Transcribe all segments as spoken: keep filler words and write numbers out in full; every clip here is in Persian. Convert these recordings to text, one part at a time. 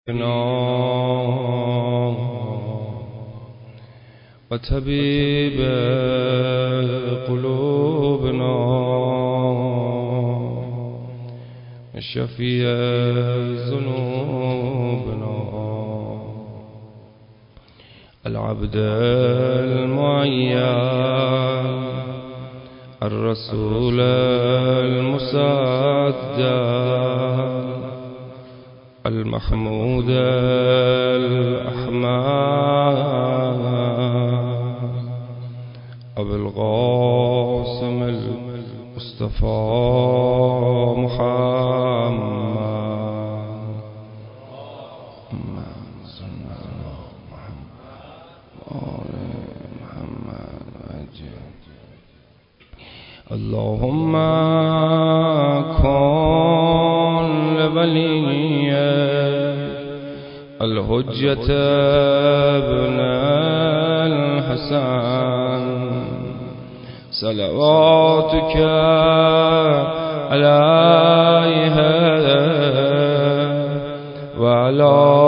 وطبيب قلوبنا شفيع ذنوبنا العبد المعين الرسول المصدق المحمود الأحمد أبو القاسم المصطفى محمد اللهم كن لولي الحجة ابن الحسن صلواتك عليه وعلى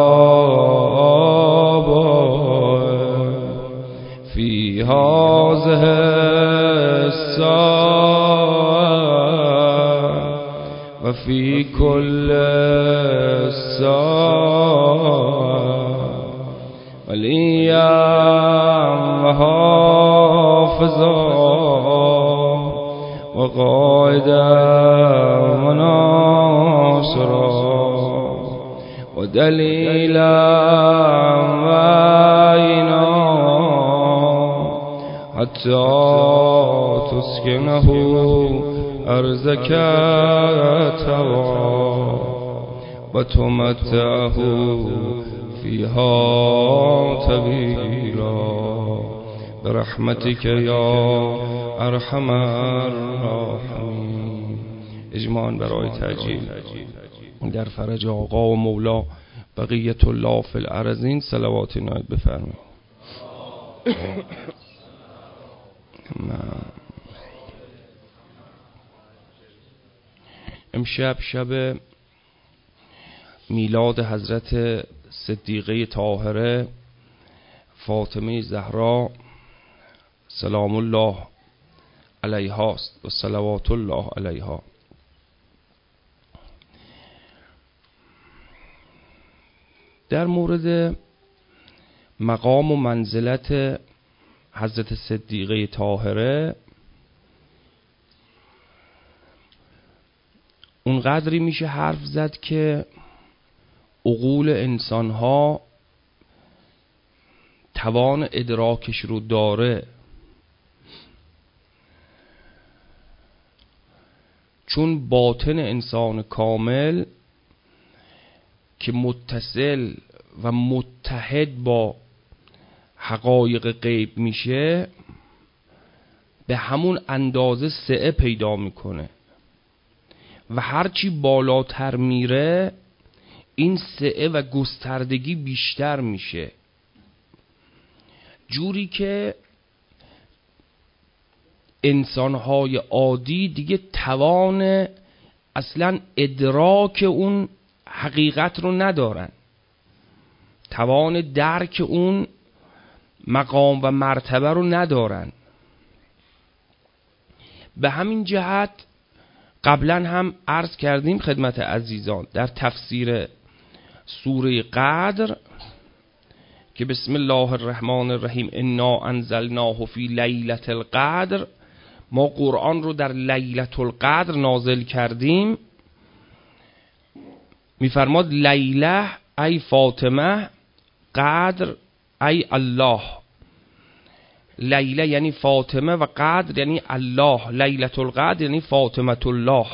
آبائه في هذه الساعة وفي كل الساعة وليا وحافظا وقائدا وناصرا ودليلا وعينا حتى تسكنه أرزك توا وتمتعه فيها طويلا برحمتك يا ارحم الراحمین. اجماعاً برای تعجیل در فرج آقا و مولا بقیت الله فی الارضین صلوات نایب بفرمایید. امشب شب میلاد حضرت صدیقه طاهره فاطمه زهرا سلام الله علیها است و صلوات الله علیها. در مورد مقام و منزلت حضرت صدیقه طاهره اونقدری میشه حرف زد که عقول انسانها توان ادراکش رو داره، چون باطن انسان کامل که متصل و متحد با حقایق غیب میشه به همون اندازه سعه پیدا میکنه و هرچی بالاتر میره این سعه و گستردگی بیشتر میشه، جوری که انسانهای عادی دیگه توان اصلا ادراک اون حقیقت رو ندارن، توان درک اون مقام و مرتبه رو ندارن. به همین جهت قبلا هم عرض کردیم خدمت عزیزان در تفسیر سوره قدر که بسم الله الرحمن الرحیم انا انزلناه فی لیلة القدر، ما قرآن رو در لیلة القدر نازل کردیم. میفرماد لیله ای فاطمه، قدر ای الله. لیله یعنی فاطمه و قدر یعنی الله، لیلة القدر یعنی فاطمه الله،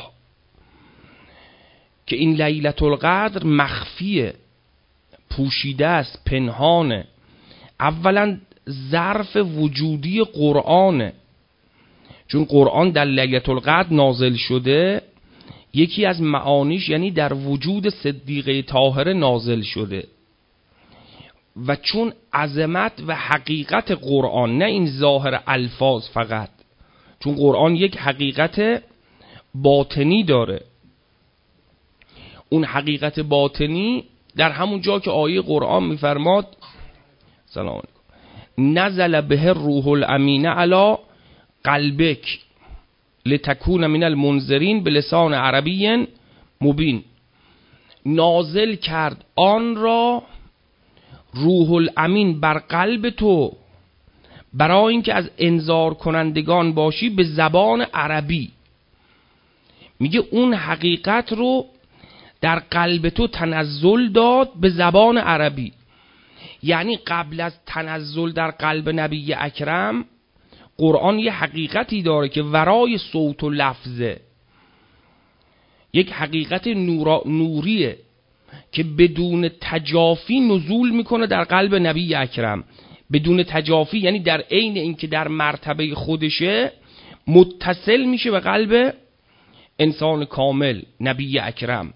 که این لیلة القدر مخفیه، پوشیده است، پنهانه. اولا ظرف وجودی قرآنه، چون قرآن در لیلة القدر نازل شده، یکی از معانیش یعنی در وجود صدیقه طاهره نازل شده. و چون عظمت و حقیقت قرآن، نه این ظاهر الفاظ فقط، چون قرآن یک حقیقت باطنی داره، اون حقیقت باطنی در همون جا که آیه قرآن میفرماد سلام علیکم نزل به روح الامین علی قلبک لتکون من المنذرین به لسان عربی مبین، نازل کرد آن را روح الامین بر قلب تو برای اینکه از انذار کنندگان باشی به زبان عربی. میگه اون حقیقت رو در قلب تو تنزل داد به زبان عربی. یعنی قبل از تنزل در قلب نبی اکرم قرآن یه حقیقتی داره که ورای صوت و لفظه، یک حقیقت نورا نوریه که بدون تجافی نزول میکنه در قلب نبی اکرم. بدون تجافی یعنی در عین اینکه در مرتبه خودشه متصل میشه به قلب انسان کامل نبی اکرم.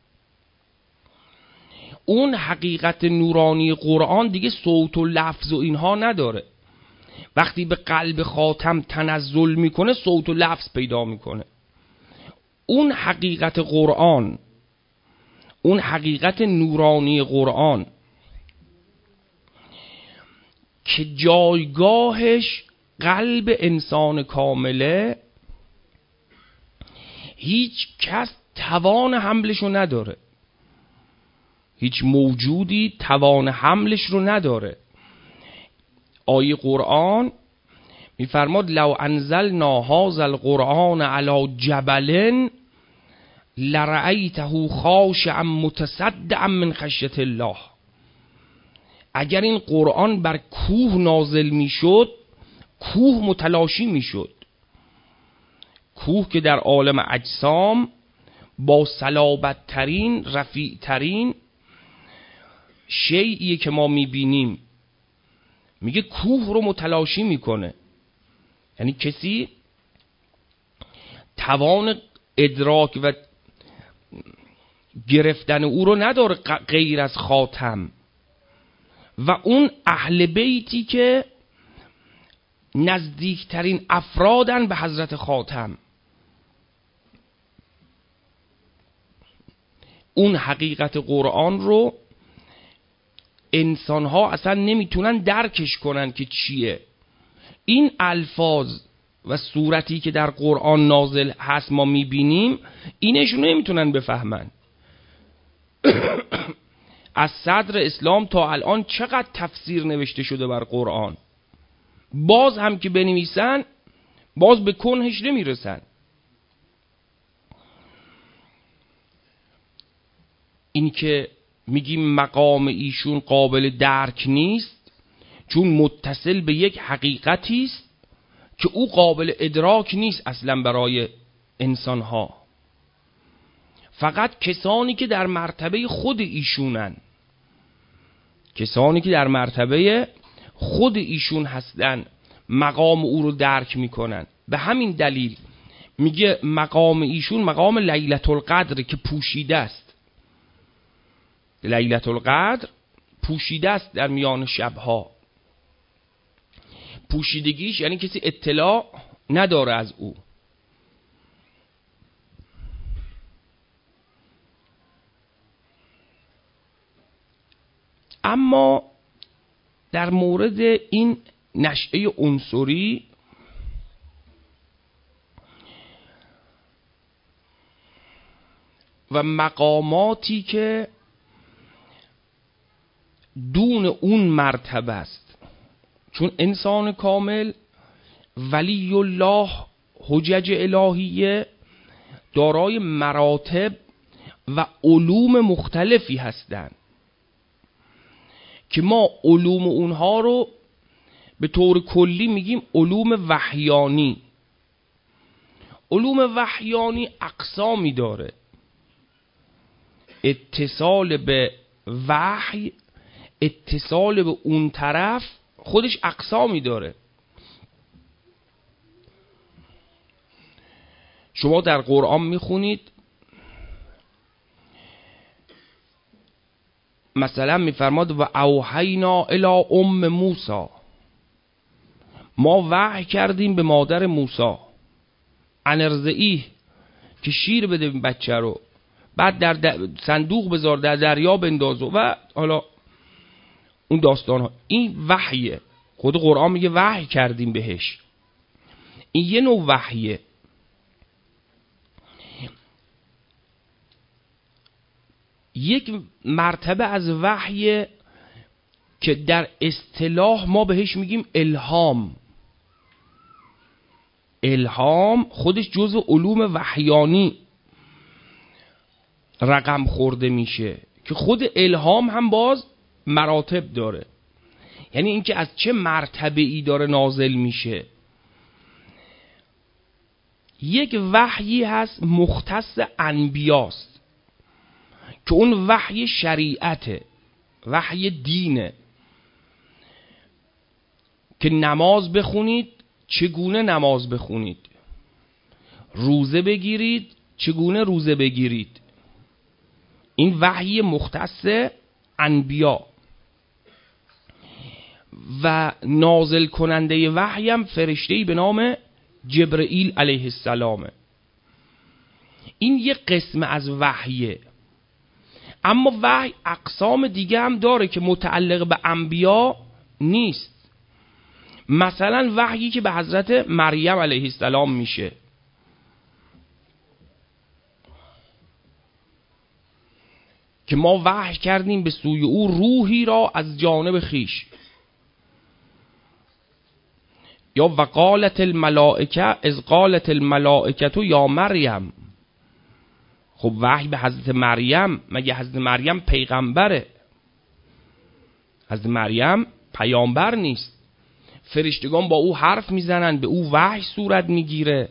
اون حقیقت نورانی قرآن دیگه صوت و لفظ و اینها نداره. وقتی به قلب خاتم تنزل میکنه صوت و لفظ پیدا میکنه. اون حقیقت قرآن، اون حقیقت نورانی قرآن که جایگاهش قلب انسان کامله، هیچ کس توان حملش رو نداره، هیچ موجودی توان حملش رو نداره. آیه قرآن میفرماد لو انزلنا هذا القرآن علی جبل لرأیته خاشعا متصدعا من خشیة الله. اگر این قرآن بر کوه نازل میشد کوه متلاشی میشد. کوه که در عالم اجسام با صلابت ترین رفیع ترین شیئیه که ما میبینیم، میگه کوه رو متلاشی میکنه. یعنی کسی توان ادراک و گرفتن او رو نداره غیر از خاتم و اون اهل بیتی که نزدیکترین افرادن به حضرت خاتم. اون حقیقت قرآن رو انسان‌ها اصلا نمیتونن درکش کنن که چیه. این الفاظ و صورتی که در قرآن نازل هست ما میبینیم اینشون نمیتونن بفهمن. از صدر اسلام تا الان چقدر تفسیر نوشته شده بر قرآن، باز هم که بنویسن باز به کنهش نمیرسن. این که میگیم مقام ایشون قابل درک نیست چون متصل به یک حقیقتی است که او قابل ادراک نیست اصلا برای انسانها. فقط کسانی که در مرتبه خود ایشونن، کسانی که در مرتبه خود ایشون هستن مقام او رو درک میکنن. به همین دلیل میگه مقام ایشون مقام لیلة القدر که پوشیده است. لیلة القدر پوشیده است در میان شبها. پوشیدگیش یعنی کسی اطلاع نداره از او. اما در مورد این نشأه عنصری و مقاماتی که دون اون مرتبه است، چون انسان کامل ولی الله حجج الهیه دارای مراتب و علوم مختلفی هستند که ما علوم اونها رو به طور کلی میگیم علوم وحیانی. علوم وحیانی اقسامی داره. اتصال به وحی، اتصال به اون طرف خودش اقسامی داره. شما در قرآن میخونید مثلا میفرماد و اوحینا الی ام موسی، ما وحی کردیم به مادر موسی ان ارضعیه که شیر بده بچه رو بعد در, در صندوق بذار، در دریا بنداز و حالا اون داستان ها. این وحیه، خود قرآن میگه وحی کردیم بهش. این یه نوع وحیه. یک مرتبه از وحی که در اصطلاح ما بهش میگیم الهام. الهام خودش جزو علوم وحیانی رقم خورده میشه که خود الهام هم باز مراتب داره. یعنی اینکه از چه مرتبه ای داره نازل میشه. یک وحیی هست مختص انبیاست که اون وحی شریعته، وحی دینه، که نماز بخونید چگونه نماز بخونید، روزه بگیرید چگونه روزه بگیرید. این وحی مختص انبیا و نازل کننده وحی هم فرشته‌ای به نام جبرئیل علیه السلامه. این یک قسم از وحیه. اما وحی اقسام دیگه هم داره که متعلق به انبیا نیست. مثلا وحیی که به حضرت مریم علیه السلام میشه، که ما وحی کردیم به سوی او روحی را از جانب خیش. یا وقالت الملائکه از قالت الملائکه یا مریم. خب وحی به حضرت مریم، مگه حضرت مریم پیغمبره؟ حضرت مریم پیامبر نیست. فرشتگان با او حرف میزنن، به او وحی صورت میگیره.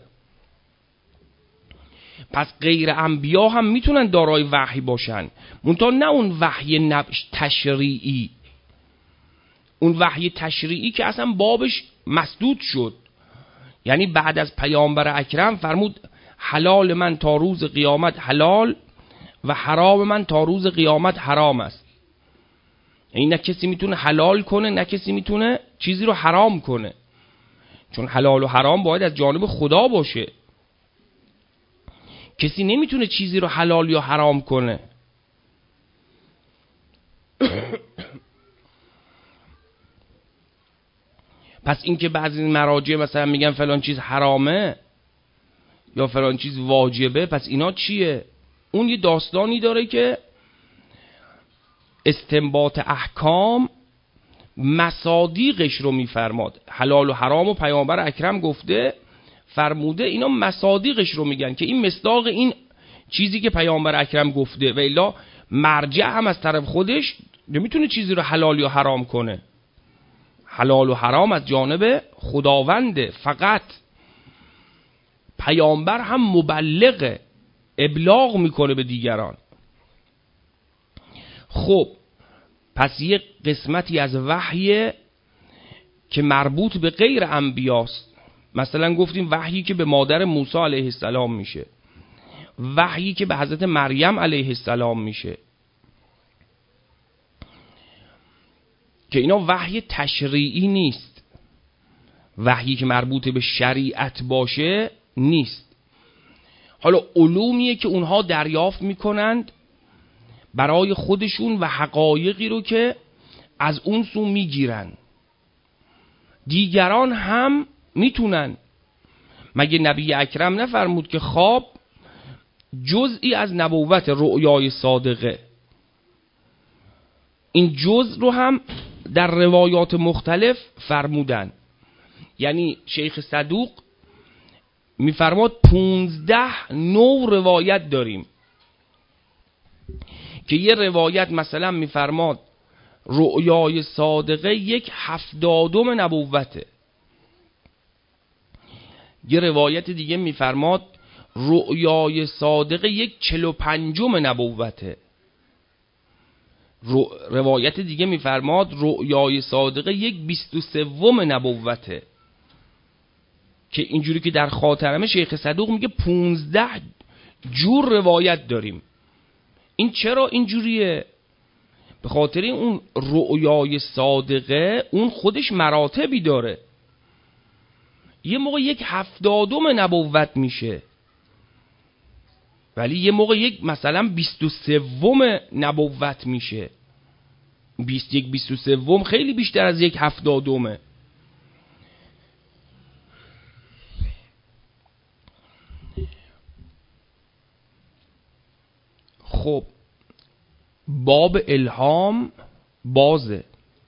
پس غیر انبیا هم میتونن دارای وحی باشن، منتها نه اون وحی نبش تشریعی. اون وحی تشریعی که اصلا بابش مسدود شد. یعنی بعد از پیامبر اکرم فرمود حلال من تا روز قیامت حلال و حرام من تا روز قیامت حرام است. یعنی نه کسی میتونه حلال کنه، نه کسی میتونه چیزی رو حرام کنه، چون حلال و حرام باید از جانب خدا باشه. کسی نمیتونه چیزی رو حلال یا حرام کنه. پس اینکه بعضی مراجع مثلا میگن فلان چیز حرامه یا فلان چیز واجبه، پس اینا چیه؟ اون یه داستانی داره که استنباط احکام مصادیقش رو میفرماد. حلال و حرام و پیامبر اکرم گفته فرموده، اینا مصادیقش رو میگن که این مصداق این چیزی که پیامبر اکرم گفته، و الا مرجع هم از طرف خودش نمیتونه چیزی رو حلال یا حرام کنه. حلال و حرام از جانب خداونده فقط. پیامبر هم مبلغ، ابلاغ میکنه به دیگران. خب پس یک قسمتی از وحی که مربوط به غیر انبیاست. مثلا گفتیم وحیی که به مادر موسی علیه السلام میشه، وحیی که به حضرت مریم علیه السلام میشه، که اینا وحی تشریعی نیست. وحیی که مربوط به شریعت باشه نیست. حالا علومیه که اونها دریافت میکنند برای خودشون و حقایقی رو که از اون سو میگیرن. دیگران هم میتونن. مگه نبی اکرم نفرمود که خواب جزئی از نبوت، رؤیای صادقه؟ این جزء رو هم در روایات مختلف فرمودن. یعنی شیخ صدوق میفرماد پونزده نوع روایت داریم که یه روایت مثلا میفرماد رؤیای صادقه یک هفتادم نبوته، یه روایت دیگه میفرماد رؤیای صادقه یک چلو پنجم نبوته، روایت دیگه میفرماد رؤیای صادقه یک بیست و سوم نبوته. که اینجوری که در خاطرمه شیخ صدوق میگه پونزده جور روایت داریم. این چرا اینجوریه؟ به خاطر اون رؤیای صادقه اون خودش مراتبی داره. یه موقع یک هفتادم نبوت میشه، ولی یه موقع یک مثلا بیست و سوم نبوت میشه، بیست یک بیست و سوم خیلی بیشتر از یک هفتادمه. خب باب الهام بازه.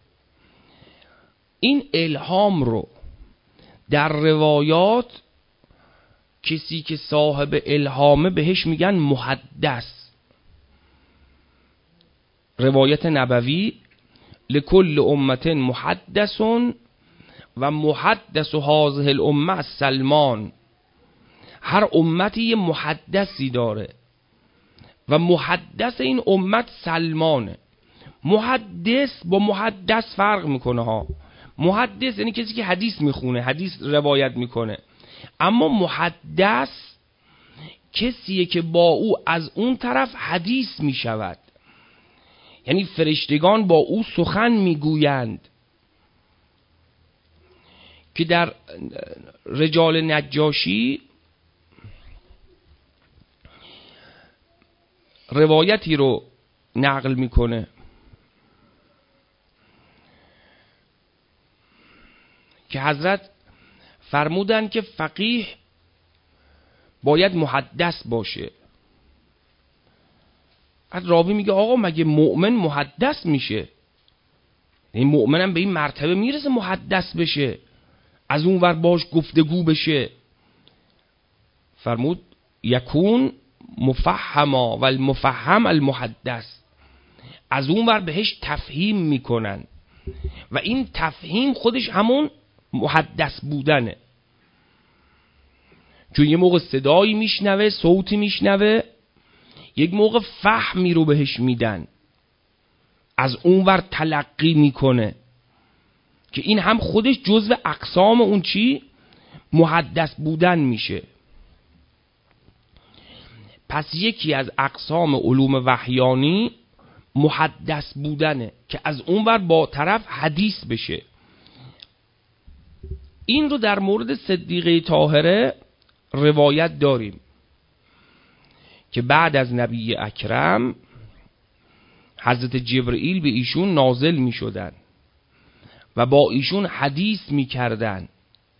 این الهام رو در روایات کسی که صاحب الهامه بهش میگن محدث. روایت نبوی لکل امت محدث و محدث هذه الامه سلمان. هر امتی یه محدثی داره و محدث این امت سلمانه. محدث با محدث فرق میکنه ها. محدث یعنی کسی که حدیث میخونه، حدیث روایت میکنه، اما محدث کسیه که با او از اون طرف حدیث میشود، یعنی فرشتگان با او سخن میگویند. که در رجال نجاشی روایتی رو نقل میکنه که حضرت فرمودن که فقیه باید محدث باشه. بعد راوی میگه آقا مگه مؤمن محدث میشه؟ این مؤمن هم به این مرتبه میرسه محدث بشه، از اون ور باش گفتگو بشه؟ فرمود یکون مفهما و المفهم المحدث. از اون ور بهش تفهیم میکنن و این تفهیم خودش همون محدث بودنه. چون یه موقع صدایی میشنوه، صوتی میشنوه، یک موقع فهمی رو بهش میدن، از اون ور تلقی میکنه، که این هم خودش جزو اقسام اون چی محدث بودن میشه. پس یکی از اقسام علوم وحیانی محدث بودنه که از اون ور با طرف حدیث بشه. این رو در مورد صدیقه طاهره روایت داریم که بعد از نبی اکرم حضرت جبرئیل به ایشون نازل می شدن و با ایشون حدیث می کردن.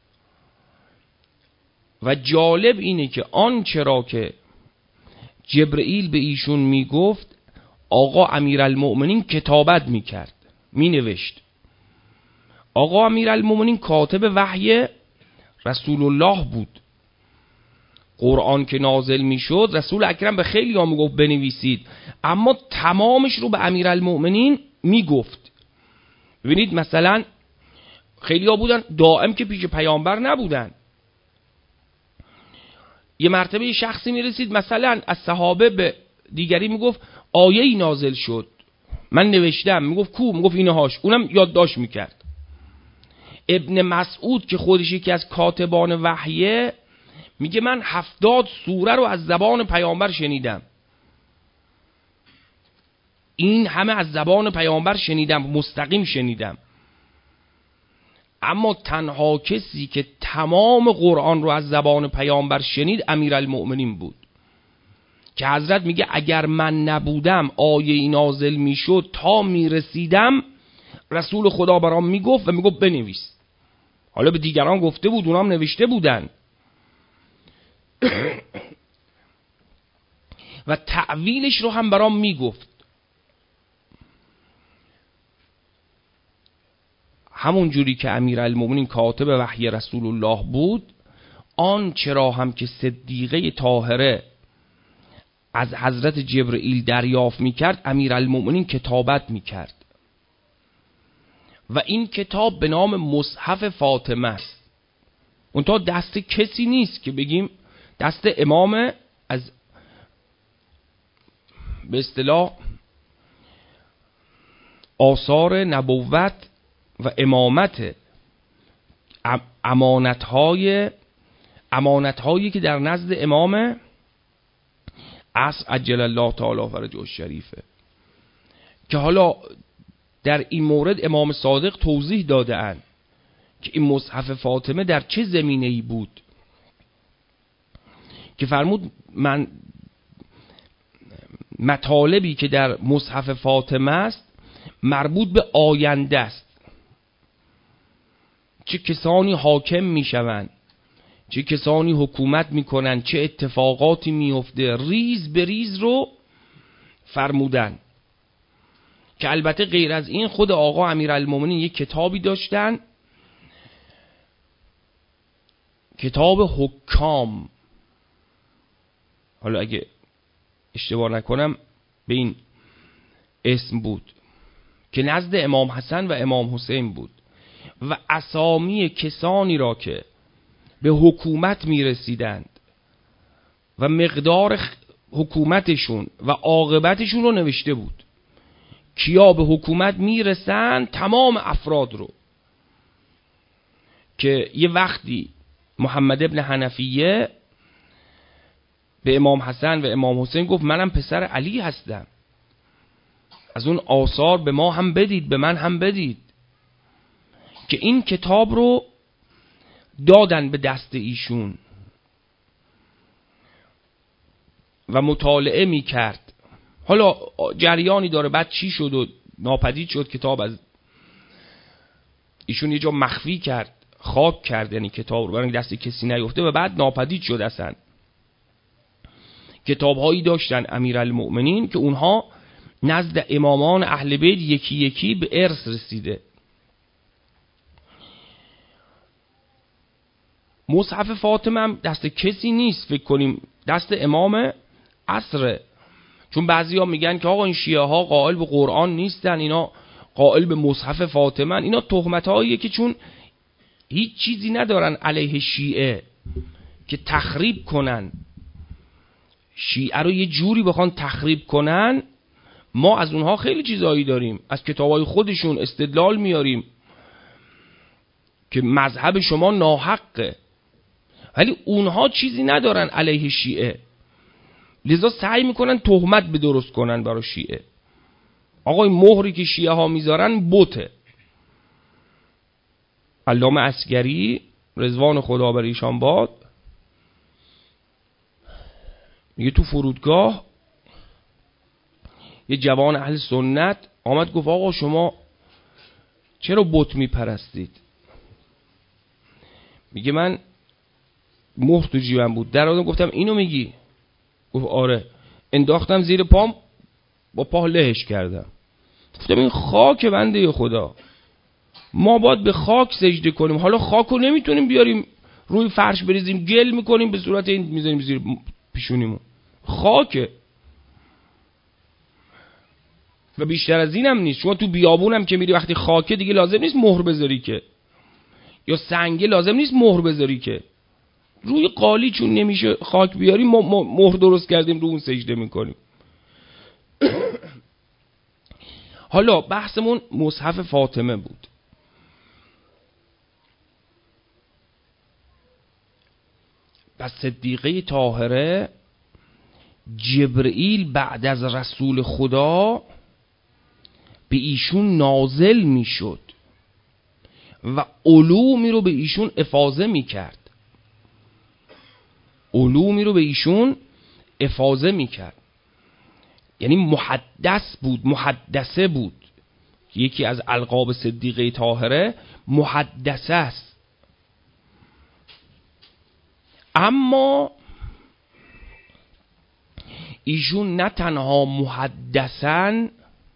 و جالب اینه که آنچه را که جبرئیل به ایشون می گفت آقا امیرالمؤمنین کتابت می کرد، می نوشت. آقا امیرالمؤمنین کاتب وحی رسول الله بود. قرآن که نازل می شد رسول اکرم به خیلی ها می گفت بنویسید، اما تمامش رو به امیرالمؤمنین می گفت. ببینید مثلا خیلی ها بودن دائم که پیش پیامبر نبودن. یه مرتبه یه شخصی می رسید مثلا از صحابه به دیگری می گفت آیه‌ای نازل شد، من نوشتم. می گفت کو؟ می گفت اینهاش. اونم یادداشت می کرد. ابن مسعود که خودش یکی از کاتبان وحیه میگه من هفتاد سوره رو از زبان پیامبر شنیدم. این همه از زبان پیامبر شنیدم، مستقیم شنیدم. اما تنها کسی که تمام قرآن رو از زبان پیامبر شنید امیرالمؤمنین بود، که حضرت میگه اگر من نبودم آیه نازل میشد تا میرسیدم رسول خدا برام میگفت و میگفت بنویس. حالا به دیگران گفته بود، اونام نوشته بودن و تعویلش رو هم برام میگفت. همون جوری که امیرالمؤمنین کاتب وحی رسول الله بود، آن چرا هم که صدیقه طاهره از حضرت جبرئیل دریافت میکرد امیرالمؤمنین کتابت میکرد و این کتاب به نام مصحف فاطمه است. اون تا دست کسی نیست که بگیم دست امام از به اصطلاح آثار نبوت و امامت، امانتهای امانتهایی که در نزد امام عصر عجل الله تعالی فرجه الشریفه، که حالا در این مورد امام صادق توضیح داده اند که این مصحف فاطمه در چه زمینه‌ای بود، که فرمود من مطالبی که در مصحف فاطمه است مربوط به آینده است. چه کسانی حاکم میشوند، چه کسانی حکومت میکنن، چه اتفاقاتی میفته، ریز به ریز رو فرمودن. که البته غیر از این خود آقا امیرالمومنین یک کتابی داشتن، کتاب حکام، حالا اگه اشتباه نکنم به این اسم بود، که نزد امام حسن و امام حسین بود و اسامی کسانی را که به حکومت میرسیدند و مقدار حکومتشون و عاقبتشون رو نوشته بود. کیا به حکومت میرسند؟ تمام افراد رو. که یه وقتی محمد ابن حنفیه به امام حسن و امام حسین گفت منم پسر علی هستم، از اون آثار به ما هم بدید، به من هم بدید. که این کتاب رو دادن به دست ایشون و مطالعه می کرد. حالا جریانی داره، بعد چی شد و ناپدید شد کتاب، از ایشون یه جا مخفی کرد، خاک کرد، یعنی کتاب رو برای دست کسی نیفته و بعد ناپدید شد. اصلا کتاب هایی داشتن امیرالمؤمنین که اونها نزد امامان اهل بیت یکی یکی به ارث رسیده. مصحف فاطمه هم دست کسی نیست، فکر کنیم دست امام عصره. چون بعضی ها میگن که آقا این شیعه ها قائل به قرآن نیستن، اینا قائل به مصحف فاطمه. اینا تهمت هاییه که چون هیچ چیزی ندارن علیه شیعه که تخریب کنن، شیعه رو یه جوری بخوان تخریب کنن. ما از اونها خیلی چیزایی داریم، از کتابای خودشون استدلال میاریم که مذهب شما ناحقه، ولی اونها چیزی ندارن علیه شیعه، لذا سعی میکنن تهمت به درست کنن برای شیعه. آقا این مهری که شیعه ها میذارن بته. علامه عسگری رضوان خدا بر ایشان باد میگه تو فرودگاه یه جوان اهل سنت آمد گفت آقا شما چرا بت میپرستید؟ میگه من مهر تو جیبم بود، در آدم گفتم اینو میگی؟ گفت آره. انداختم زیر پام، با پا لهش کردم. گفتم این خاک بنده خدا، ما باید به خاک سجده کنیم. حالا خاک رو نمیتونیم بیاریم روی فرش بریزیم، گل میکنیم به صورت این میذاریم زیر پیشونیمون. خاکه و بیشتر از اینم نیست. شما تو بیابونم که میری وقتی خاکه دیگه لازم نیست مهر بذاری که، یا سنگه لازم نیست مهر بذاری که. روی قالی چون نمیشه خاک بیاریم ما مهر درست کردیم رو اون سجده میکنیم. حالا بحثمون مصحف فاطمه بود. پس صدیقه طاهره جبرئیل بعد از رسول خدا به ایشون نازل میشد و علومی رو به ایشون افاضه میکرد، علومی رو به ایشون افاضه میکرد. یعنی محدث بود، محدثه بود. یکی از القاب صدیقه طاهره محدثه است. اما ایشون نه تنها محدثن،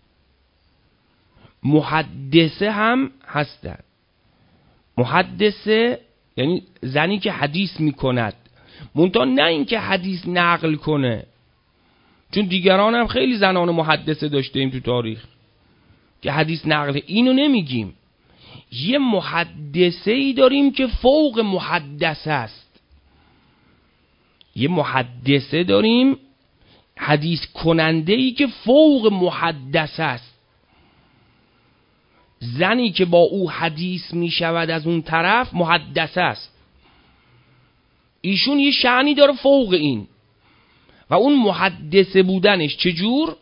محدثه هم هستن. محدثه یعنی زنی که حدیث میکند، منتها نه این که حدیث نقل کنه، چون دیگران هم خیلی زنان محدثه داشتیم تو تاریخ که حدیث نقل، اینو نمیگیم. یه محدثه ای داریم که فوق محدثه است. یه محدثه داریم، حدیث کننده ای که فوق محدثه است. زنی که با او حدیث می شود از اون طرف محدثه است. ایشون یه شأنی داره فوق این، و اون محدثه بودنش چجور؟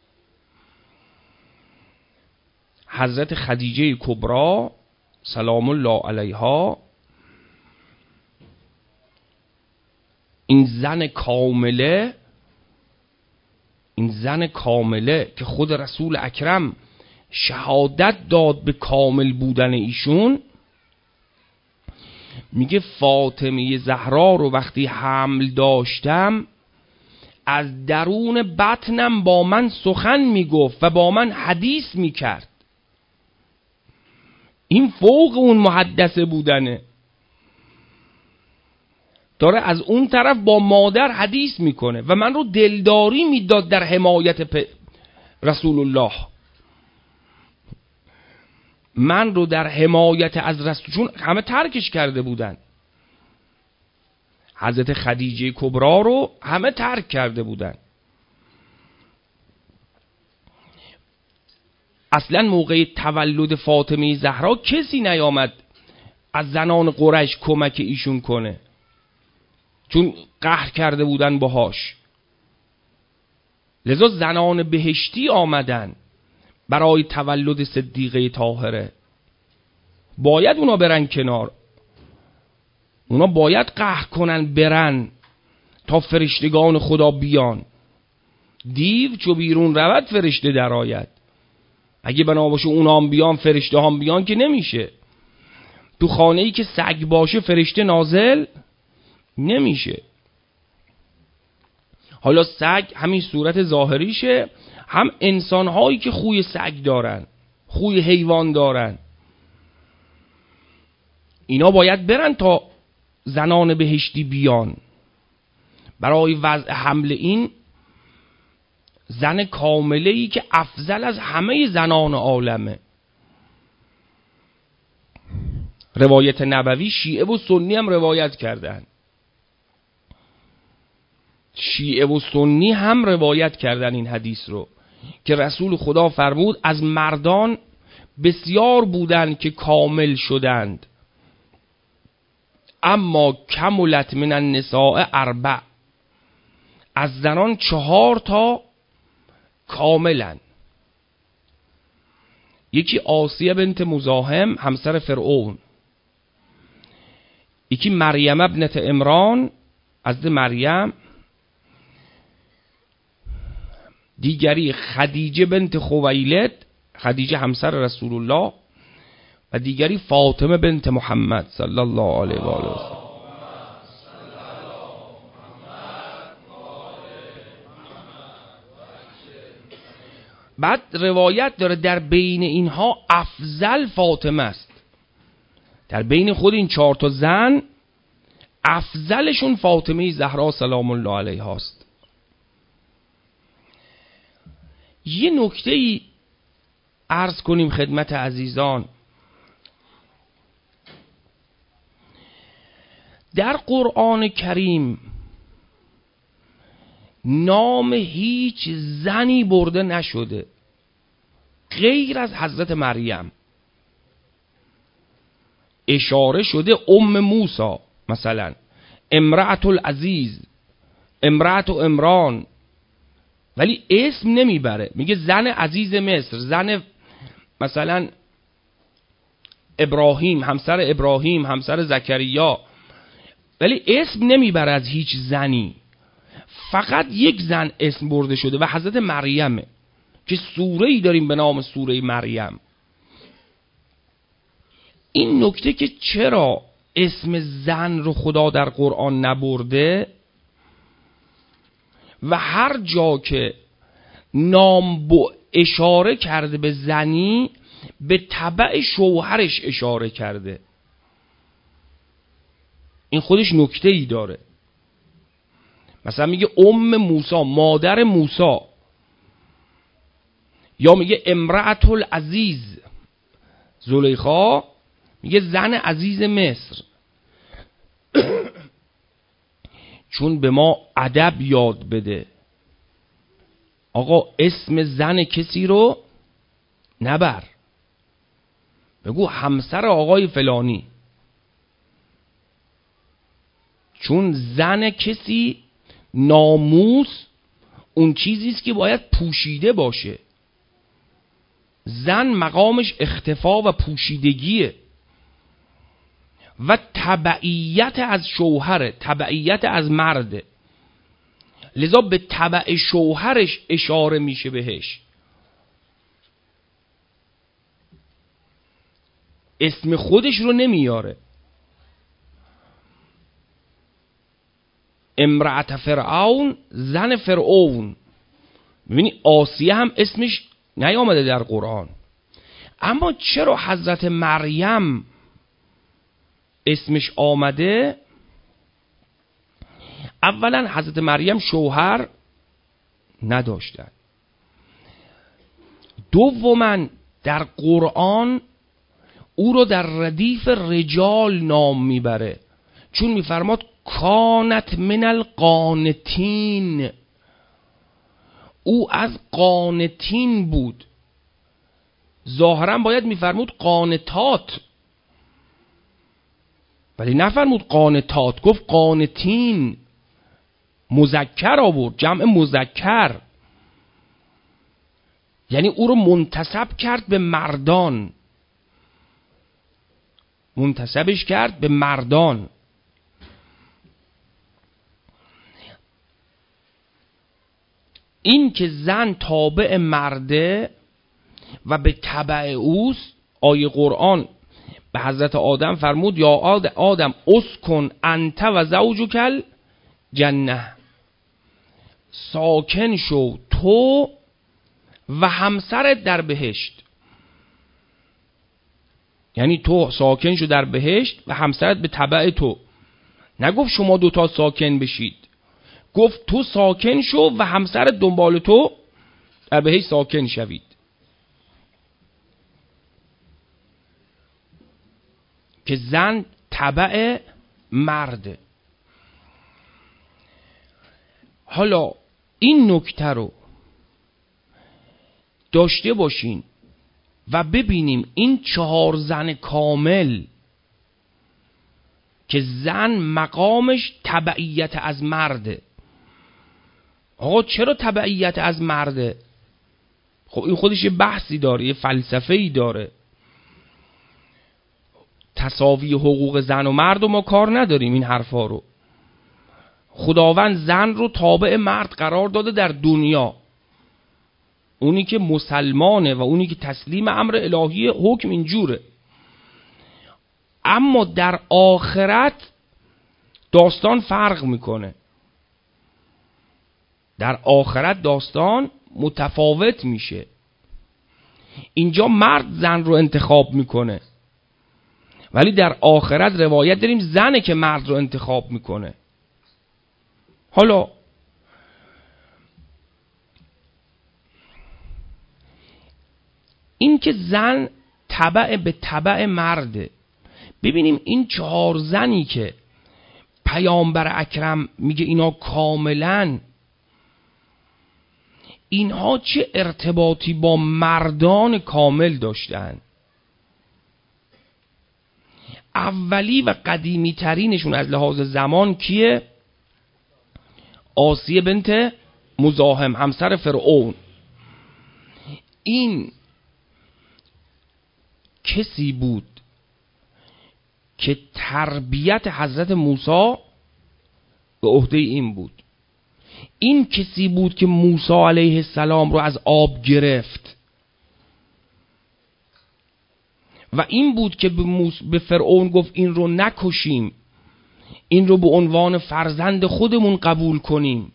حضرت خدیجه کبرا سلام الله علیها، این زن کامله، این زن کامله که خود رسول اکرم شهادت داد به کامل بودن ایشون، میگه فاطمه زهرا رو وقتی حمل داشتم از درون بطنم با من سخن میگفت و با من حدیث میکرد. این فوق اون محدثه بودنه، داره از اون طرف با مادر حدیث میکنه و من رو دلداری میداد در حمایت رسول الله، من رو در حمایت از رسول، چون همه ترکش کرده بودن. حضرت خدیجه کبرا رو همه ترک کرده بودن. اصلا موقع تولد فاطمه زهرا کسی نیامد از زنان قریش کمک ایشون کنه، چون قهر کرده بودن باهاش. لذا زنان بهشتی آمدن برای تولد صدیقه طاهره. باید اونا برن کنار، اونا باید قهر کنن برن تا فرشتگان خدا بیان. دیو چو بیرون رود فرشته در آید. اگه بنا باشه اونا هم بیان فرشته هم بیان که نمیشه. تو خانه ای که سگ باشه فرشته نازل نمیشه. حالا سگ همین صورت ظاهریشه، هم انسان هایی که خوی سگ دارن، خوی حیوان دارن، اینا باید برن تا زنان بهشتی بیان برای وضع حمل این زن کامله ای که افضل از همه زنان عالمه. روایت نبوی شیعه و سنی هم روایت کردن، شیعه و سنی هم روایت کردن این حدیث رو که رسول خدا فرمود از مردان بسیار بودند که کامل شدند، اما کملت من النساء اربع، از زنان چهار تا کاملن. یکی آسیه بنت مزاحم همسر فرعون، یکی مریم ابنت عمران از مریم، دیگری خدیجه بنت خویلد، خدیجه همسر رسول الله، و دیگری فاطمه بنت محمد صلی الله علیه و آله و سلم. بعد روایت داره در بین اینها افضل فاطمه است. در بین خود این چهار تا زن افضلشون فاطمه زهرا سلام الله علیها است. یه نکته ای عرض کنیم خدمت عزیزان. در قرآن کریم نام هیچ زنی برده نشده غیر از حضرت مریم. اشاره شده ام موسی، مثلا امرأة العزیز، امرأة عمران، ولی اسم نمیبره. میگه زن عزیز مصر، زن مثلا ابراهیم، همسر ابراهیم، همسر زکریا، ولی اسم نمیبره از هیچ زنی. فقط یک زن اسم برده شده و حضرت مریمه که سوره‌ای داریم به نام سوره مریم. این نکته که چرا اسم زن رو خدا در قرآن نبرده و هر جا که نام با اشاره کرده به زنی به تبع شوهرش اشاره کرده، این خودش نکته ای داره. مثلا میگه ام موسی، مادر موسی، یا میگه امرأة العزیز زلیخا، میگه زن عزیز مصر. چون به ما ادب یاد بده، آقا اسم زن کسی رو نبر، بگو همسر آقای فلانی. چون زن کسی ناموس اون چیزی است که باید پوشیده باشه. زن مقامش اختفا و پوشیدگیه و تبعیت از شوهره، تبعیت از مرده. لذا به تبع شوهرش اشاره میشه بهش. اسم خودش رو نمیاره. امرأت فرعون، زن فرعون. ببینی آسیه هم اسمش نیامده در قرآن، اما چرا حضرت مریم اسمش آمده؟ اولا حضرت مریم شوهر نداشتن. دوما در قرآن او رو در ردیف رجال نام میبره، چون میفرماد کانت من القانتین، او از قانتین بود. ظاهرا باید میفرمود قانتات، ولی نفرمود قانتات، گفت قانتین، مذکر آورد، جمع مذکر، یعنی او رو منتسب کرد به مردان، منتسبش کرد به مردان. این که زن تابع مرده و به تبع اوست، آیه قرآن به حضرت آدم فرمود یا آدم اسکن انت و زوجکل جنه، ساکن شو تو و همسرت در بهشت. یعنی تو ساکن شو در بهشت و همسرت به تبع تو. نگفت شما دوتا ساکن بشید، گفت تو ساکن شو و همسرت دنبال تو در بهشت ساکن شوید. که زن تبع مرده. حالا این نکته رو داشته باشین و ببینیم این چهار زن کامل که زن مقامش تبعیت از مرده. آقا چرا تبعیت از مرده؟ خب این خودش یه بحثی داره، یه فلسفه‌ای داره. تساوی حقوق زن و مرد و ما کار نداریم این حرفا رو. خداوند زن رو تابع مرد قرار داده در دنیا، اونی که مسلمانه و اونی که تسلیم امر الهی حکم اینجوره. اما در آخرت داستان فرق میکنه. در آخرت داستان متفاوت میشه. اینجا مرد زن رو انتخاب میکنه، ولی در آخرت روایت داریم زنه که مرد رو انتخاب میکنه. حالا این که زن تبع به تبع مرده، ببینیم این چهار زنی که پیامبر اکرم میگه اینا کاملا، اینها چه ارتباطی با مردان کامل داشتن؟ اولی و قدیمی ترینشون از لحاظ زمان کیه؟ آسیه بنت مزاحم، همسر فرعون. این کسی بود که تربیت حضرت موسی به عهده این بود. این کسی بود که موسی علیه السلام رو از آب گرفت و این بود که به, موس... به فرعون گفت این رو نکشیم، این رو به عنوان فرزند خودمون قبول کنیم،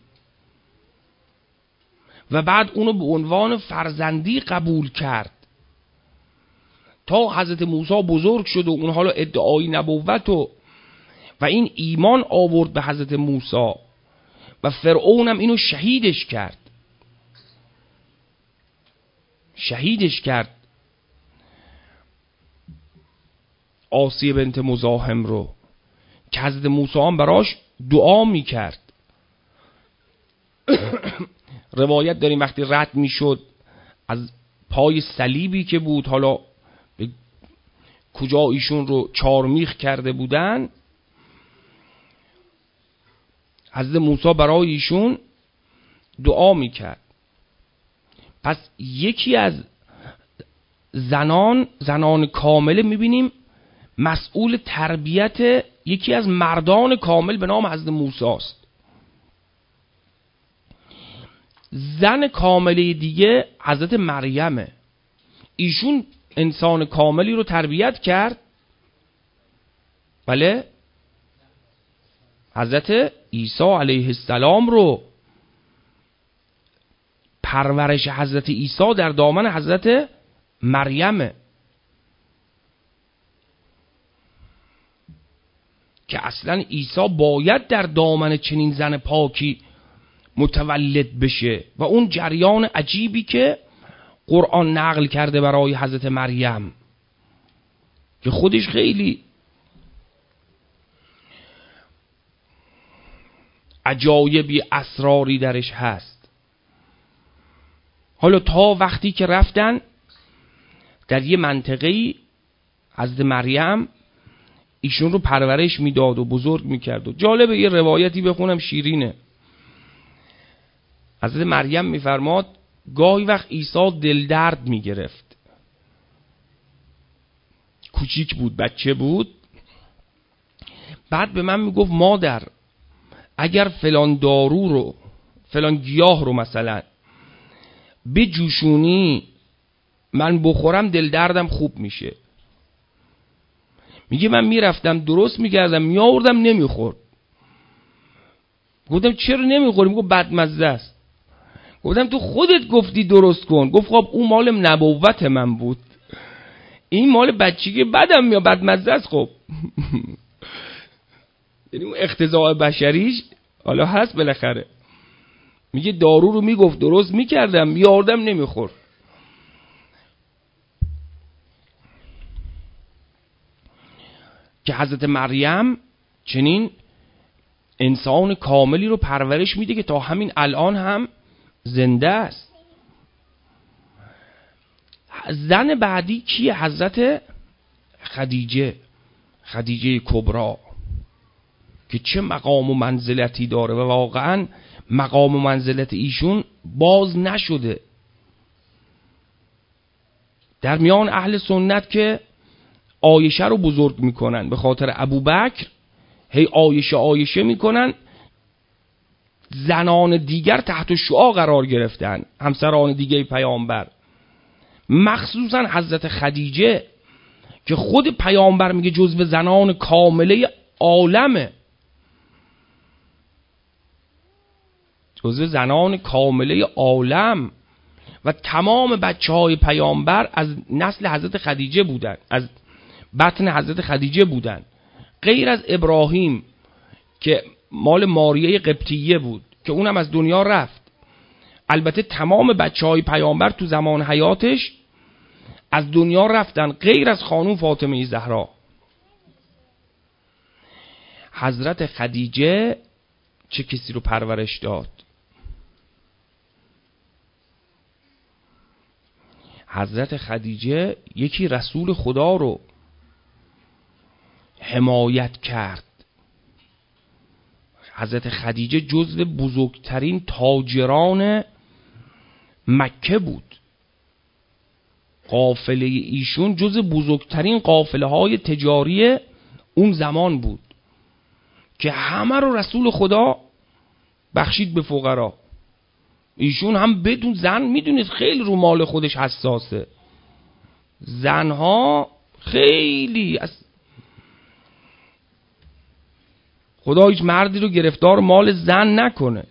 و بعد اونو به عنوان فرزندی قبول کرد تا حضرت موسی بزرگ شد و اون حالا ادعای نبوت و و این ایمان آورد به حضرت موسی و فرعون هم اینو شهیدش کرد شهیدش کرد آسیه بنت مزاحم رو، که حضرت موسی هم براش دعا میکرد. روایت داریم وقتی رد میشد از پای صلیبی که بود، حالا کجا ایشون رو چارمیخ کرده بودن، حضرت موسی برای ایشون دعا میکرد. پس یکی از زنان زنان کامله میبینیم مسئول تربیت یکی از مردان کامل به نام حضرت موسی است. زن کامله دیگه حضرت مریمه. ایشون انسان کاملی رو تربیت کرد. بله، حضرت عیسی علیه السلام رو، پرورش حضرت عیسی در دامن حضرت مریمه که اصلا عیسی باید در دامن چنین زن پاکی متولد بشه و اون جریان عجیبی که قرآن نقل کرده برای حضرت مریم که خودش خیلی عجایبی اسراری درش هست. حالا تا وقتی که رفتن در یه منطقه‌ای حضرت مریم ایشون رو پرورش میداد و بزرگ میکرد و جالبه یه روایتی بخونم شیرینه. حضرت مریم میفرماد گاهی وقت عیسی دل درد میگرفت، کوچیک بود، بچه بود، بعد به من میگفت مادر اگر فلان دارو رو، فلان گیاه رو مثلا به جوشونی من بخورم دل دردم خوب میشه. میگه من میرفتم درست میکردم میآوردم نمیخورد. گفتم چرا نمیخوری؟ میگه بدمزه است. گفتم تو خودت گفتی درست کن. گفت خب اون مال نبوت من بود، این مال بچگی بدم میاد، بدمزه است. خب یعنی اون اقتضاء بشریش حالا هست بالاخره. میگه دارو رو میگفت درست میکردم میآوردم نمیخورد. که حضرت مریم چنین انسان کاملی رو پرورش میده که تا همین الان هم زنده است. زن بعدی کیه؟ حضرت خدیجه، خدیجه کبرا که چه مقام و منزلتی داره و واقعا مقام و منزلت ایشون باز نشده در میان اهل سنت که عایشه رو بزرگ میکنن به خاطر ابوبکر، هی عایشه عایشه میکنن. زنان دیگر تحت شعاع قرار گرفتن، همسران دیگه پیامبر، مخصوصا حضرت خدیجه که خود پیامبر میگه جزو زنان کامله عالمه، جزو زنان کامله عالم و تمام بچه های پیامبر از نسل حضرت خدیجه بودن، از بطن حضرت خدیجه بودن، غیر از ابراهیم که مال ماریه قبطیه بود که اونم از دنیا رفت. البته تمام بچه های پیامبر تو زمان حیاتش از دنیا رفتن غیر از خانوم فاطمه زهرا. حضرت خدیجه چه کسی رو پرورش داد؟ حضرت خدیجه یکی رسول خدا رو حمایت کرد. حضرت خدیجه جزو بزرگترین تاجران مکه بود. قافله ایشون جزو بزرگترین قافله های تجاری اون زمان بود که همه رو رسول خدا بخشید به فقرا. ایشون هم بدون زن، میدونید خیلی رو مال خودش حساسه، زنها خیلی از خدا هیچ مردی رو گرفتار مال زن نکنه.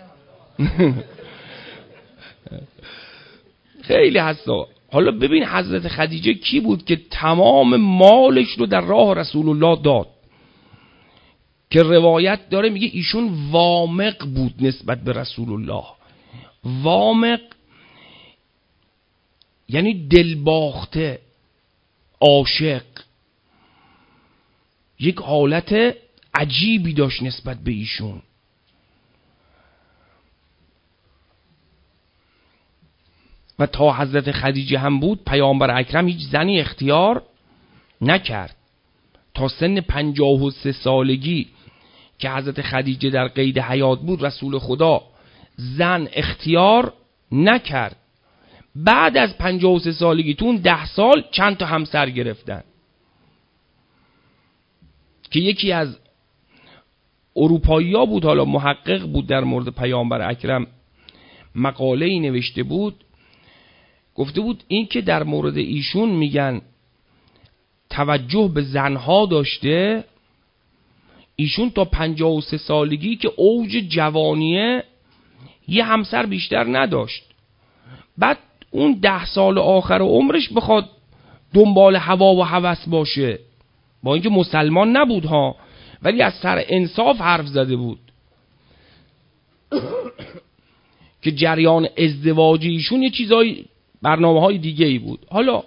خیلی حساس. حالا ببین حضرت خدیجه کی بود که تمام مالش رو در راه رسول الله داد، که روایت داره میگه ایشون وامق بود نسبت به رسول الله. وامق یعنی دلباخته، عاشق، یک حالت عجیبی داشت نسبت به ایشون. و تا حضرت خدیجه هم بود پیامبر اکرم هیچ زنی اختیار نکرد. تا سن پنجاه و سه سالگی که حضرت خدیجه در قید حیات بود رسول خدا زن اختیار نکرد. بعد از پنجاه و سه سالگی تو اون ده سال چند تا همسر گرفتن که یکی از اروپایی ها بود، حالا محقق بود در مورد پیامبر اکرم، مقاله‌ای نوشته بود، گفته بود این که در مورد ایشون میگن توجه به زنها داشته، ایشون تا پنجاه و سه سالگی که اوج جوانیه یه همسر بیشتر نداشت. بعد اون ده سال آخر عمرش بخواد دنبال هوا و هوس باشه، با اینکه مسلمان نبود ها، ولی از سر انصاف حرف زده بود که جریان ازدواجی ایشون یه چیزای برنامه های دیگه ای بود. حالا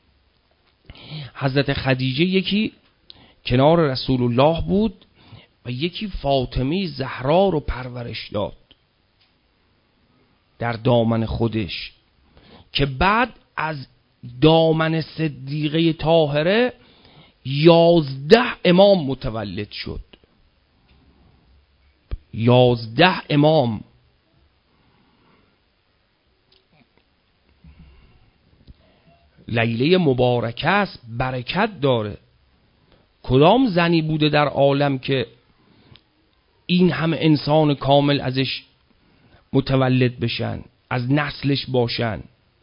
حضرت خدیجه یکی کنار رسول الله بود و یکی فاطمه زهرا رو پرورش داد در دامن خودش، که بعد از دامن صدیقه طاهره یازده امام متولد شد. یازده امام. لیله مبارکه است، برکت داره. کدام زنی بوده در عالم که این همه انسان کامل ازش متولد بشن، از نسلش باشن؟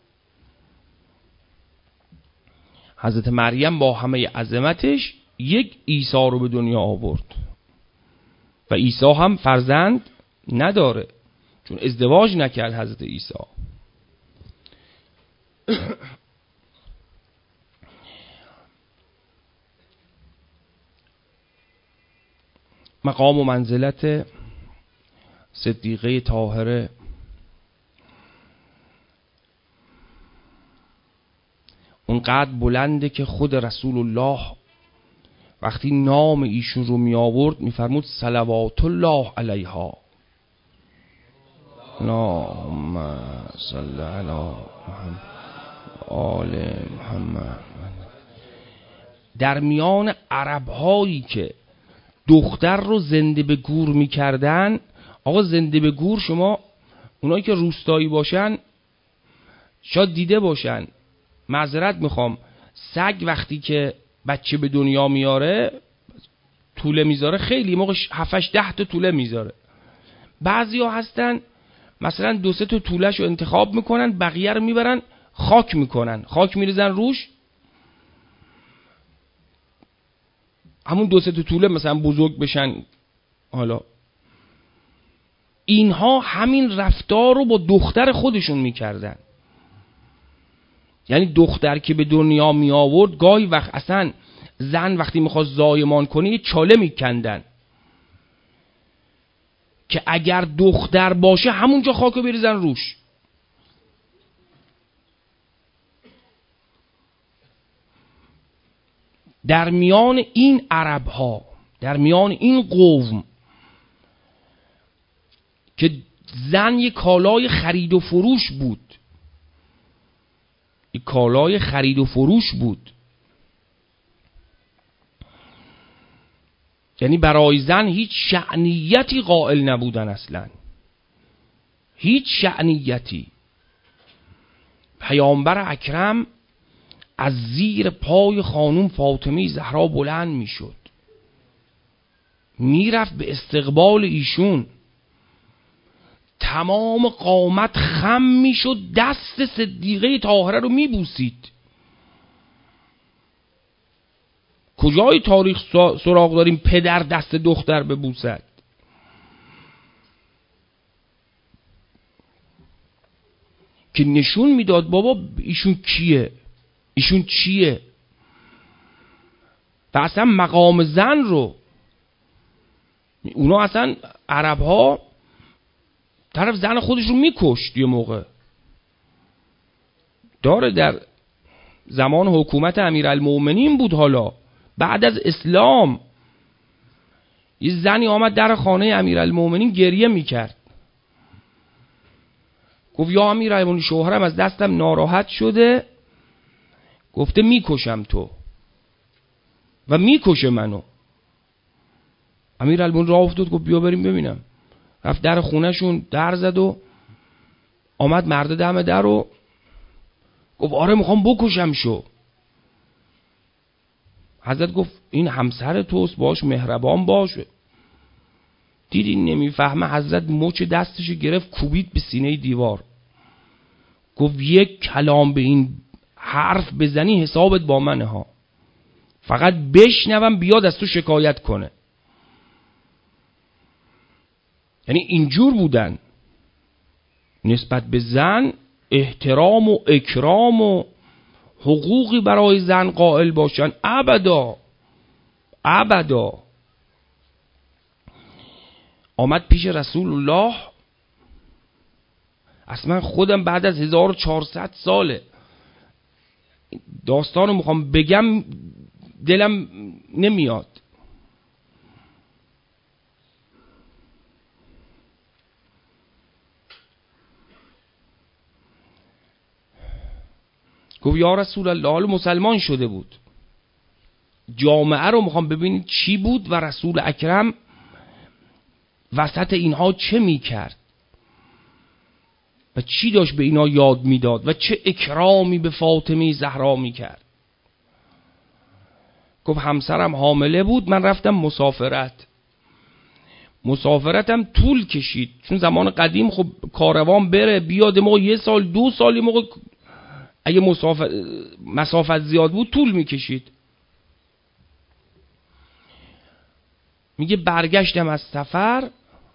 حضرت مریم با همه عظمتش یک عیسی رو به دنیا آورد و عیسی هم فرزند نداره چون ازدواج نکرد حضرت عیسی. مقام و منزلت صدیقه طاهره اونقدر بلنده که خود رسول الله وقتی نام ایشون رو می آورد می فرمود صلوات الله علیها، اللهم صل علی محمد آل محمد. در میان عرب هایی که دختر رو زنده به گور می کردن، آقا زنده به گور، شما اونایی که روستایی باشن شاید دیده باشن، معذرت میخوام، سگ وقتی که بچه به دنیا میاره توله میذاره، خیلی موقع هفتش ده تا توله میذاره. بعضی ها هستن مثلا دو سه تا تولهشو انتخاب میکنن، بقیه رو میبرن خاک میکنن، خاک میریزن روش، همون دو سه تا توله مثلا بزرگ بشن. حالا اینها همین رفتار رو با دختر خودشون میکردن. یعنی دختر که به دنیا می آورد گاهی وقت اصلا زن وقتی میخواست زایمان کنه یه چاله میکندن که اگر دختر باشه همونجا خاکو بریزن روش. در میان این عرب ها، در میان این قوم که زن یک کالای خرید و فروش بود، یک کالای خرید و فروش بود، یعنی برای زن هیچ شأنیتی قائل نبودن، اصلا هیچ شأنیتی. پیامبر اکرم از زیر پای خانوم فاطمه زهرا بلند می شد، می رفت به استقبال ایشون، تمام قامت خم می شد، دست صدیقه طاهره رو می بوسید. کجای تاریخ سراغ داریم پدر دست دختر ببوسد؟ که نشون میداد بابا ایشون کیه، ایشون چیه. و اصلا مقام زن رو اونا اصلا عرب ها طرف زن خودش رو میکشت. یه موقع داره در زمان حکومت امیرالمومنین بود، حالا بعد از اسلام یه زنی آمد در خانه امیرالمومنین گریه میکرد، گفت یا امیرالمومنین شوهرم از دستم ناراحت شده، گفته میکشم تو و میکشه منو. امیرالمومنین راه افتاد گفت بیا بریم ببینم. رفت در خونه شون در زد و آمد مرد دم در رو گفت آره میخوام بکشم شو. حضرت گفت این همسر توست، باش مهربان باش. دیدی نمیفهمه، حضرت مچ دستشو گرفت کوبید به سینه دیوار، گفت یک کلام به این حرف بزنی حسابت با منه ها، فقط بشنوم بیاد از تو شکایت کنه. یعنی اینجور بودن نسبت به زن، احترام و اکرام و حقوقی برای زن قائل باشن. ابدا ابدا. آمد پیش رسول الله، اصلا خودم بعد از هزار و چهارصد ساله داستانو میخوام بگم دلم نمیاد. گفت یا رسول الله، حالا مسلمان شده بود، جامعه رو میخوام ببینید چی بود و رسول اکرم وسط اینها چه میکرد و چی داشت به اینا یاد میداد و چه اکرامی به فاطمه زهرا میکرد. گفت همسرم حامله بود، من رفتم مسافرت، مسافرتم طول کشید، چون زمان قدیم خب کاروان بره بیاد ما یه سال دو سالی موقع اگه مسافت مسافت زیاد بود طول میکشید. میگه برگشتم از سفر،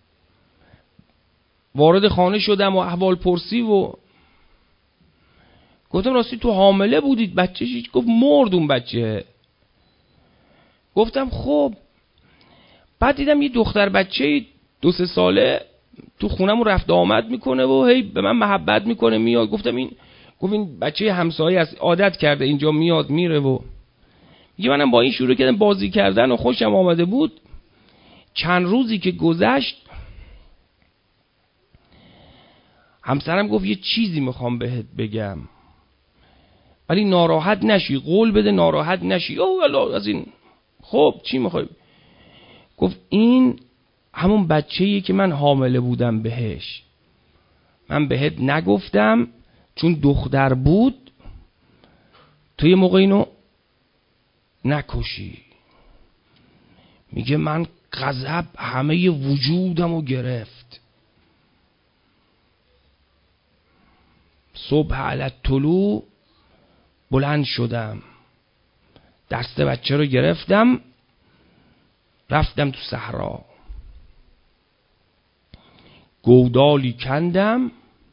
وارد خانه شدم و احوال پرسی و گفتم راستی تو حامله بودید، بچه چی؟ گفت مرد اون بچه. گفتم خب. بعد دیدم یه دختر بچه دو سه ساله تو خونمون رفت آمد میکنه و هی به من محبت میکنه میاد. گفتم این گفت این بچه همسایه است، عادت کرده اینجا میاد میره و میگه منم با این شروع کردم بازی کردن و خوشم آمده بود. چند روزی که گذشت همسرم گفت یه چیزی میخوام بهت بگم ولی ناراحت نشی، قول بده ناراحت نشی. اوه الله از این. خب چی میخوای؟ گفت این همون بچه‌ایه که من حامله بودم بهش، من بهت نگفتم چون دختر بود تو یه موقع اینو نکشی. میگه من غضب همه وجودمو گرفت. صبح علی طلوع بلند شدم، دست بچه رو گرفتم رفتم تو صحرا، گودالی کندم.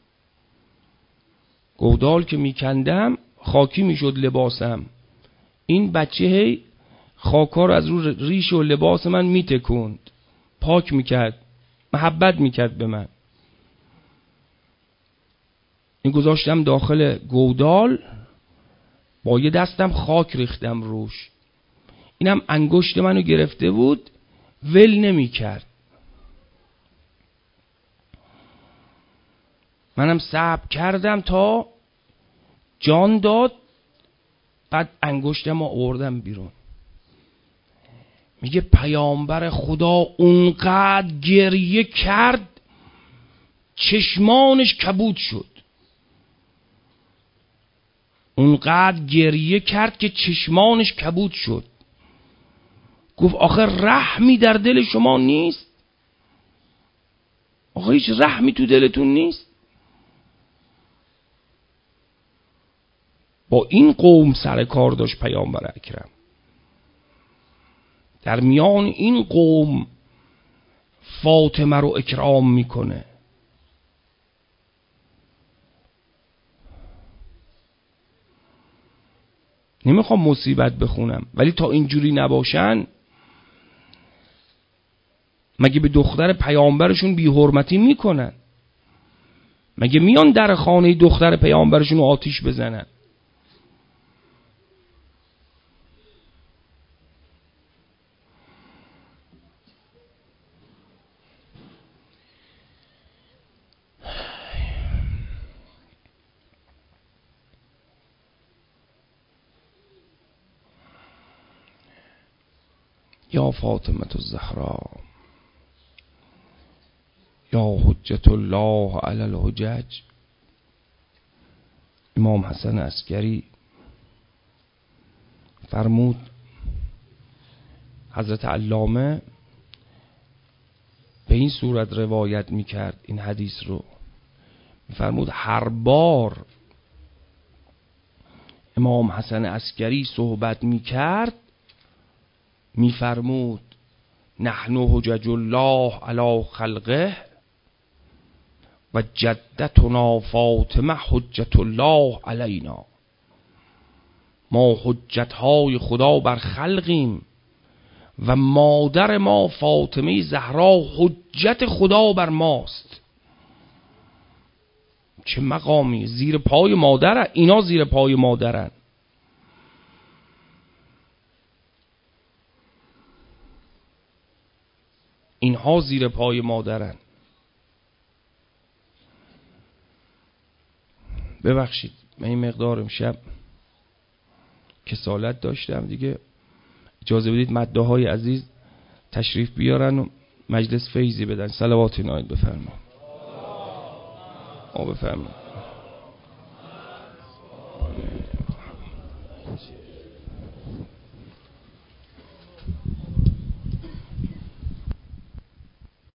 گودال که میکندم خاکی میشد لباسم. این بچه هی خاکا رو از رو ریش و لباس من میتکوند، پاک میکرد، محبت میکرد به من. این گذاشتم داخل گودال، با یه دستم خاک ریختم روش. اینم انگشت منو گرفته بود ول نمی کرد. منم صبر کردم تا جان داد، بعد انگشتم آوردم بیرون. میگه پیامبر خدا اونقدر گریه کرد چشمانش کبود شد. اونقدر گریه کرد که چشمانش کبود شد. گفت آخه رحمی در دل شما نیست؟ آخه هیچ رحمی تو دلتون نیست؟ با این قوم سر کار داشت پیامبر اکرم. در میان این قوم فاطمه رو اکرام میکنه. نمیخوام مصیبت بخونم ولی تا اینجوری نباشن مگه به دختر پیامبرشون بی حرمتی میکنن؟ مگه میان در خانه دختر پیامبرشون رو آتیش بزنن؟ یا فاطمه الزهرا یا حجت الله علی الحجج. امام حسن عسکری فرمود حضرت علامه به این صورت روایت میکرد این حدیث رو. میفرمود هر بار امام حسن عسکری صحبت میکرد میفرمود نحن حجج الله علی خلقه و جدتنا فاطمه حجت الله علینا. ما حجتهای خدا بر خلقیم و مادر ما فاطمه زهرا حجت خدا بر ماست. چه مقامی، زیر پای مادرن اینا، زیر پای مادرن. اینها زیر پای مادرن. ببخشید من این مقدار امشب کسالت داشتم دیگه. اجازه بدید مداح های عزیز تشریف بیارن و مجلس فیضی بدن. صلوات نایت بفرمایید. آ بفرمایید.